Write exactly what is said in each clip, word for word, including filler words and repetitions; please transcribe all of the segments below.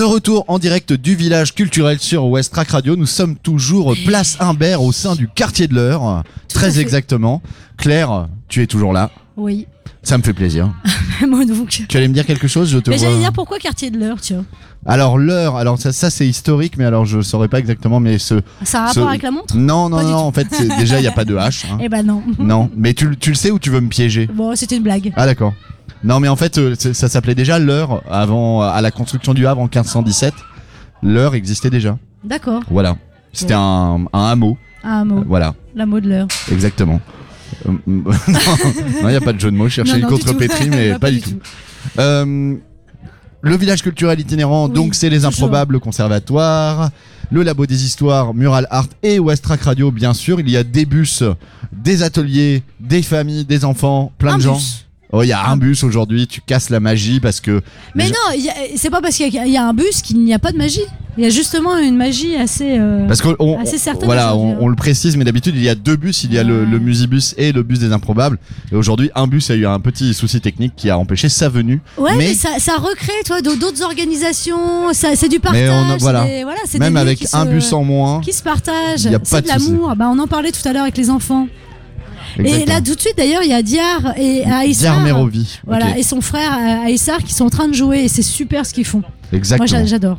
retour en direct du village culturel sur West Track Radio. Nous sommes toujours place Humbert au sein du quartier de l'Eure. Très exactement. Claire, tu es toujours là? Oui. Ça me fait plaisir. Moi donc. Tu allais me dire quelque chose? Je te mais vois. J'allais dire pourquoi quartier de l'Eure, tu vois. Alors l'Eure, alors ça, ça c'est historique, mais alors je saurais pas exactement, mais ce. Ça a un ce... rapport avec la montre? Non, non, pas non. En fait, c'est... déjà il y a pas de H. Hein. Eh ben non. Non, mais tu, tu le sais ou tu veux me piéger? Bon, c'était une blague. Ah d'accord. Non, mais en fait, euh, ça s'appelait déjà l'Eure avant, à la construction du Havre en quinze cent dix-sept. L'Eure existait déjà. D'accord. Voilà. C'était bon. un, un hameau. Un hameau. Euh, voilà. L'amour de l'Eure. Exactement. Euh, non, il n'y a pas de jeu de mots. Je cherchais non, une non, contrepétrie, mais pas, pas du tout. tout. Euh, le village culturel itinérant, oui, donc c'est les toujours. Improbables Conservatoires, le Labo des Histoires, Mural Art et West Track Radio, bien sûr. Il y a des bus, des ateliers, des familles, des enfants, plein un de gens. Bus. Oh, il y a un bus aujourd'hui, tu casses la magie parce que. Mais non, y a, c'est pas parce qu'il y a, y a un bus qu'il n'y a pas de magie. Il y a justement une magie assez, euh, parce qu'on, on, assez certaine. Voilà, on, on le précise, mais d'habitude il y a deux bus, il y a ouais. le, le Musibus et le bus des Improbables. Et aujourd'hui, un bus a eu un petit souci technique qui a empêché sa venue. Ouais, mais, mais ça, ça recrée, toi, d'autres organisations. Ça, c'est du partage. Mais on a, voilà. C'est des, voilà, c'est même des avec un se, bus en moins, qui se partagent. Y a c'est pas de, de l'amour. Bah, on en parlait tout à l'heure avec les enfants. Exactement. Et là tout de suite d'ailleurs il y a Diar et Aïssar, Diar Merovi, voilà, okay. et son frère Aïssar qui sont en train de jouer et c'est super ce qu'ils font. Exactement. Moi j'adore.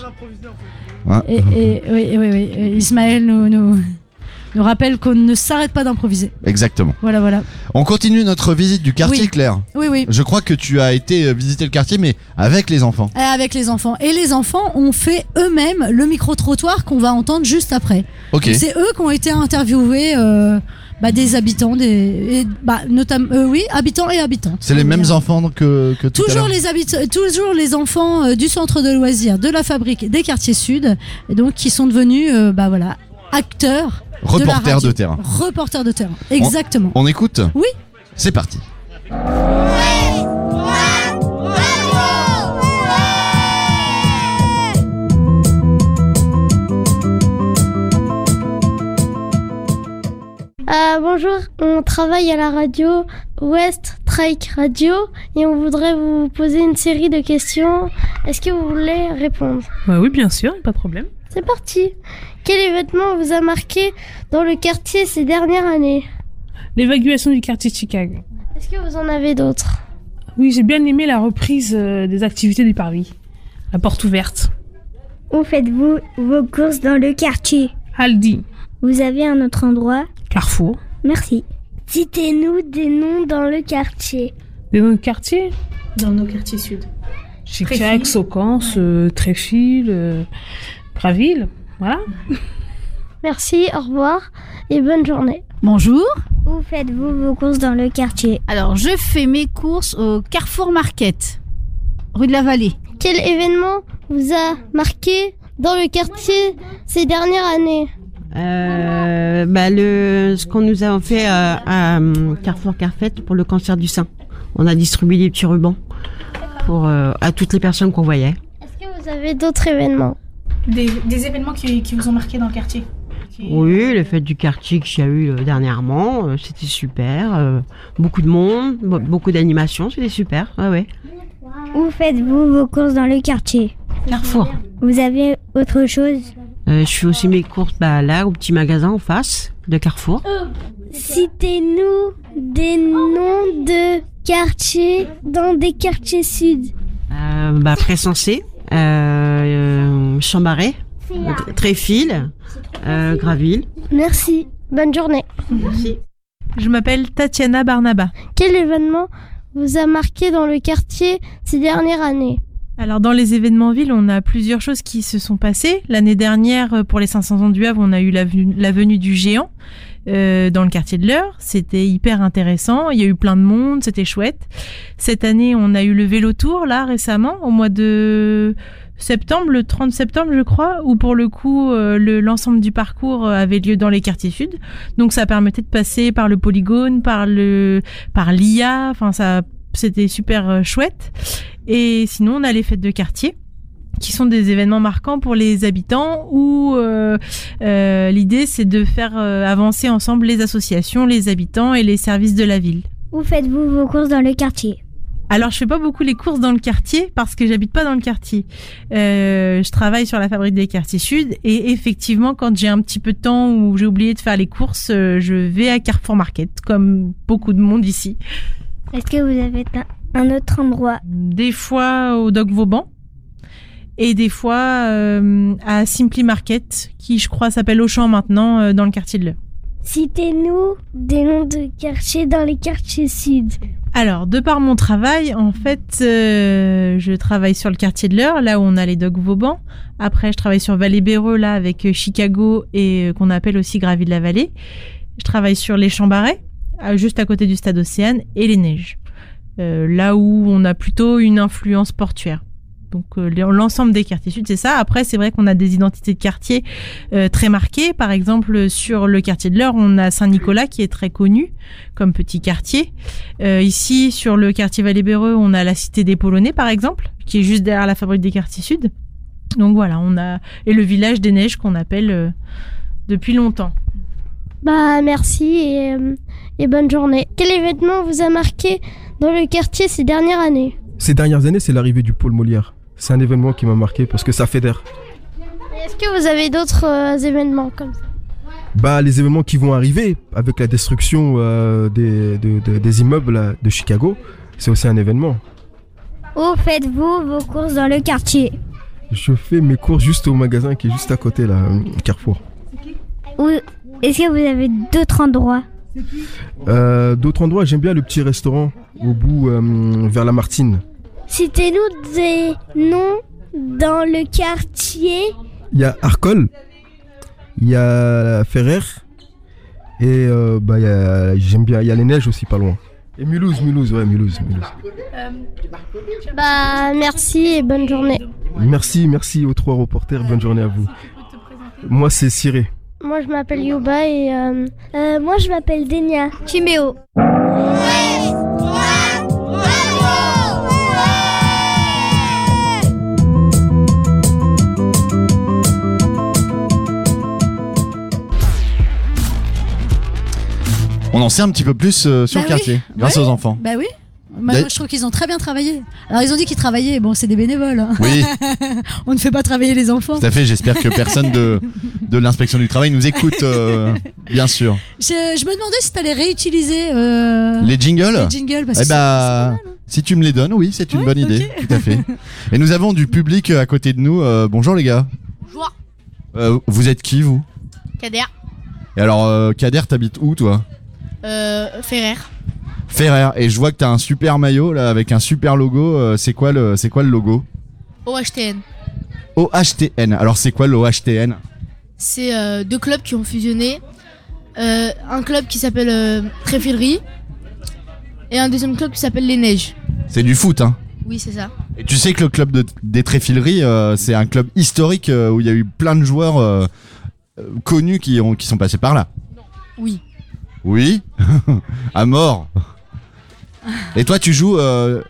Ouais. Et, et, oui, oui, oui. Et Ismaël nous, nous, nous rappelle qu'on ne s'arrête pas d'improviser. Exactement. Voilà, voilà. On continue notre visite du quartier, oui. Claire. Oui, oui. Je crois que tu as été visiter le quartier, mais avec les enfants. Avec les enfants. Et les enfants ont fait eux-mêmes le micro-trottoir qu'on va entendre juste après. Ok. C'est eux qui ont été interviewés. Euh, Bah, des habitants, des, et, bah, notamment, euh, oui, habitants et habitantes. C'est les mêmes enfants que, que tout toujours à l'heure. les habitants, toujours les enfants euh, du centre de loisirs, de la fabrique, des quartiers sud, et donc qui sont devenus, euh, bah voilà, acteurs, reporters de, de terrain. Reporters de terrain, exactement. On, on écoute ? Oui. C'est parti. Euh, bonjour, on travaille à la radio West Track Radio et on voudrait vous poser une série de questions. Est-ce que vous voulez répondre ? Bah oui, bien sûr, pas de problème. C'est parti. Quel événement vous a marqué dans le quartier ces dernières années ? L'évacuation du quartier de Chicago. Est-ce que vous en avez d'autres ? Oui, j'ai bien aimé la reprise des activités du parvis. La porte ouverte. Où faites-vous vos courses dans le quartier ? Aldi. Vous avez un autre endroit ? Carrefour. Merci. Citez-nous des noms dans le quartier. Des noms de quartier ? Dans nos quartiers sud. Chicago, Socance, euh, Tréfil, euh, Graville, voilà. Merci, au revoir et bonne journée. Bonjour. Où faites-vous vos courses dans le quartier ? Alors, je fais mes courses au Carrefour Market, rue de la Vallée. Quel événement vous a marqué dans le quartier ces dernières années ? Euh, bah le, ce qu'on nous a fait euh, à Carrefour Carfette pour le cancer du sein. On a distribué des petits rubans pour, euh, à toutes les personnes qu'on voyait. Est-ce que vous avez d'autres événements ? Des, des événements qui, qui vous ont marqué dans le quartier ? Qui... Oui, le fête du quartier qu'il y a eu euh, dernièrement, euh, c'était super. Euh, beaucoup de monde, beaucoup d'animations, c'était super. Ouais, ouais. Où faites-vous vos courses dans le quartier ? Carrefour. Vous avez autre chose ? Euh, je fais aussi mes courses bah, là, au petit magasin en face de Carrefour. Citez-nous des noms de quartiers dans des quartiers sud. Euh, bah, Pressensé, euh, euh, Chambaret, Tréfil, euh, Graville. Merci. Bonne journée. Merci. Je m'appelle Tatiana Barnaba. Quel événement vous a marqué dans le quartier ces dernières années ? Alors dans les événements villes, on a plusieurs choses qui se sont passées. L'année dernière, pour les cinq cents ans du Havre, on a eu la, venue, la venue du géant euh, dans le quartier de l'Eure. C'était hyper intéressant. Il y a eu plein de monde, c'était chouette. Cette année, on a eu le vélo tour là récemment, au mois de septembre, le trente septembre je crois, où pour le coup euh, le, l'ensemble du parcours avait lieu dans les quartiers sud. Donc ça permettait de passer par le polygone, par le par l'I A. Enfin ça, c'était super euh, chouette. Et sinon, on a les fêtes de quartier, qui sont des événements marquants pour les habitants, où euh, euh, l'idée, c'est de faire euh, avancer ensemble les associations, les habitants et les services de la ville. Où faites-vous vos courses dans le quartier ? Alors, je fais pas beaucoup les courses dans le quartier parce que j'habite pas dans le quartier. Euh, je travaille sur la fabrique des quartiers sud et effectivement, quand j'ai un petit peu de temps ou j'ai oublié de faire les courses, euh, je vais à Carrefour Market, comme beaucoup de monde ici. Est-ce que vous avez un, un autre endroit? Des fois au Doc Vauban et des fois euh, à Simply Market, qui je crois s'appelle Auchan maintenant, euh, dans le quartier de l'Eure. Citez-nous des noms de quartiers dans les quartiers sud. Alors, de par mon travail, en fait, euh, je travaille sur le quartier de l'Eure, là où on a les Doc Vauban. Après, je travaille sur Vallée-Béreux, là, avec euh, Chicago et euh, qu'on appelle aussi Gravy-de-la-Vallée. Je travaille sur les Champs-Barrets, euh, juste à côté du stade Océane, et les Neiges, euh, là où on a plutôt une influence portuaire. Donc euh, l'ensemble des quartiers sud, c'est ça. Après, c'est vrai qu'on a des identités de quartier euh, très marquées. Par exemple, sur le quartier de l'Eure, on a Saint-Nicolas qui est très connu comme petit quartier. Euh, ici, sur le quartier Vallée-Béreux, on a la Cité des Polonais, par exemple, qui est juste derrière la fabrique des quartiers sud. Donc voilà, on a et le village des Neiges qu'on appelle euh, depuis longtemps. Bah merci et, euh, et bonne journée. Quel événement vous a marqué dans le quartier ces dernières années? Ces dernières années, c'est l'arrivée du pôle Molière. C'est un événement qui m'a marqué parce que ça fédère. Est-ce que vous avez d'autres euh, événements comme ça? Bah, les événements qui vont arriver avec la destruction euh, des, de, de, des immeubles là, de Chicago, c'est aussi un événement. Où faites-vous vos courses dans le quartier? Je fais mes courses juste au magasin qui est juste à côté, là, Carrefour. Où... Est-ce que vous avez d'autres endroits? euh, D'autres endroits, j'aime bien le petit restaurant au bout, euh, vers la Martine. Citez-nous des noms dans le quartier. Il y a Arcole, il y a Ferrer, et euh, bah, y a, j'aime bien, il y a les Neiges aussi pas loin. Et Mulhouse, Mulhouse, ouais, Mulhouse, Mulhouse. Euh, bah merci et bonne journée. Merci, merci aux trois reporters, bonne journée à vous. Moi c'est Ciré. Moi je m'appelle Yuba et euh, euh, moi je m'appelle Denia. Chiméo. On en sait un petit peu plus euh, sur bah le quartier, oui. grâce oui. aux enfants. Bah oui. Moi, moi, je trouve qu'ils ont très bien travaillé. Alors ils ont dit qu'ils travaillaient, bon c'est des bénévoles. Hein. Oui. On ne fait pas travailler les enfants. Tout à fait, j'espère que personne de, de l'inspection du travail nous écoute, euh, bien sûr. Je, je me demandais si tu allais réutiliser euh, les jingles. Les jingles parce eh que bah, c'est, c'est pas mal, hein. Si tu me les donnes, oui, c'est une ouais, bonne idée, okay. tout à fait. Et nous avons du public à côté de nous. Euh, bonjour les gars. Bonjour. Euh, vous êtes qui vous? Kader. Et alors, euh, Kader, t'habites où toi? Euh, Ferrer. Ferrer. Et je vois que t'as un super maillot là avec un super logo. Euh, c'est quoi le, c'est quoi le logo? O H T N. O H T N. Alors c'est quoi l'O H T N? C'est euh, deux clubs qui ont fusionné. Euh, un club qui s'appelle euh, Tréfilerie et un deuxième club qui s'appelle les Neiges. C'est du foot, hein? Oui, c'est ça. Et tu sais que le club de, des Tréfileries, euh, c'est un club historique euh, où il y a eu plein de joueurs euh, euh, connus qui, ont, qui sont passés par là. Oui. Oui. À mort. Et toi, tu joues. Euh...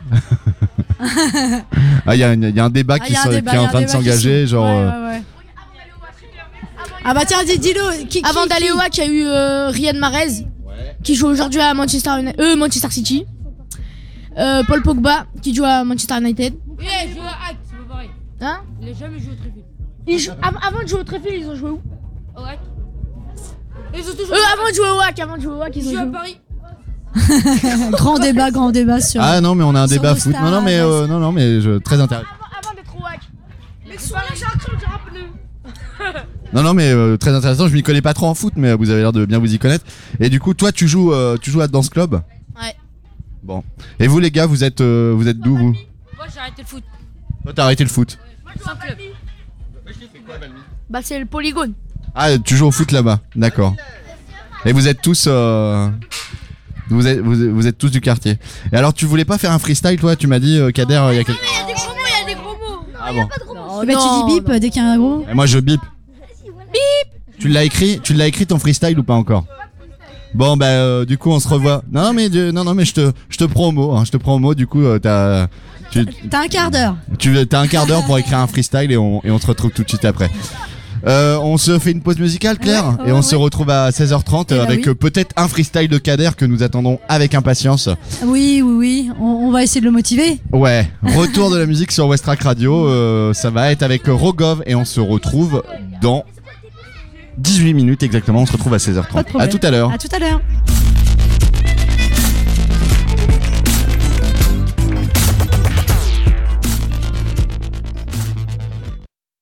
ah, il y, y a un débat, ah, qui, un so, débat qui est en train de s'engager, genre. Ouais, euh... ouais, ouais. Ah bah tiens, dis, dis-le. Qui, Avant qui, d'aller au H A C, il y a eu euh, Riyad Mahrez, ouais. qui joue aujourd'hui à Manchester, euh, Manchester City. Euh, Paul Pogba, qui joue à Manchester United. Oui, il joue à H A C, c'est pas pareil. Hein? Il a jamais joué au Tréfil. Ils jouent, av- avant de jouer au Tréfil, ils ont joué où? Au H A C. Ils ont toujours euh, avant de jouer au H A C, avant de jouer au H A C, ils, ils ont jouent joué à Paris. grand débat, grand débat sur. Ah non, mais on a un débat foot. stars, Non, non, mais euh, non, non, mais je, très intéressant. Avant, avant d'être au H A C. Mais souvent, j'ai un truc, j'ai un pneu. Non, non, mais euh, très intéressant. Je m'y connais pas trop en foot, mais vous avez l'air de bien vous y connaître. Et du coup, toi, tu joues, euh, tu joues à Dance Club. Ouais. Bon. Et vous, les gars, vous êtes, euh, vous êtes d'où vous? Moi j'ai arrêté le foot. Toi, t'as arrêté le foot. Sans club. Bah, c'est le polygone. Ah, tu joues au foot là-bas. D'accord. Et vous êtes tous, euh, vous êtes, vous, vous êtes tous du quartier. Et alors, tu voulais pas faire un freestyle, toi? Tu m'as dit, euh, Kader, il y a quelques. Il y a des gros mots, il y a des gros mots. Ah bon. Oh, bah, tu dis bip dès qu'il y a un gros. Et moi, je bip. Bip. Tu l'as écrit, tu l'as écrit ton freestyle ou pas encore? Bon bah euh, du coup on se revoit. Non non mais non non mais je te je te prends au mot, hein, je te prends au mot. Du coup euh, t'as tu t'as un quart d'heure. Tu t'as un quart d'heure pour écrire un freestyle et on et on se retrouve tout de suite après. Euh, on se fait une pause musicale, Claire, Ouais, ouais, et on ouais. se retrouve à seize heures trente Eh bah avec oui. euh, peut-être un freestyle de Kader que nous attendons avec impatience. Oui, oui, oui. On, on va essayer de le motiver. Ouais, retour de la musique sur West Track Radio. euh, ça va être avec Rogov et on se retrouve dans dix-huit minutes exactement. On se retrouve à seize heures Pas trente. de problème. À tout à l'heure. À tout à l'heure.